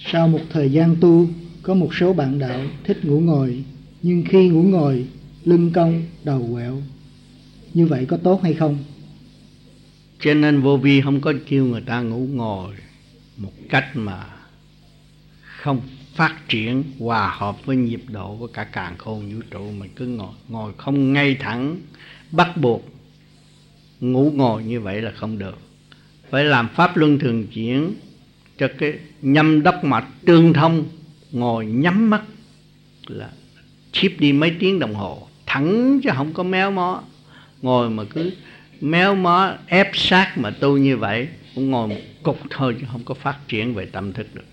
Sau một thời gian tu, có một số bạn đạo thích ngủ ngồi, nhưng khi ngủ ngồi, lưng cong, đầu quẹo. Như vậy có tốt hay không? Cho nên Vô Vi không có kêu người ta ngủ ngồi một cách mà không phát triển hòa hợp với nhịp độ của cả càn khôn vũ trụ. Mình cứ ngồi không ngay thẳng, bắt buộc ngủ ngồi như vậy là không được. Phải làm pháp luân thường chuyển cho cái nhâm đốc mạch tương thông. Ngồi nhắm mắt là thiếp đi mấy tiếng đồng hồ thẳng, chứ không có méo mó. Ngồi mà cứ méo mó ép sát mà tu như vậy, cũng ngồi một cục thôi chứ không có phát triển về tâm thức được.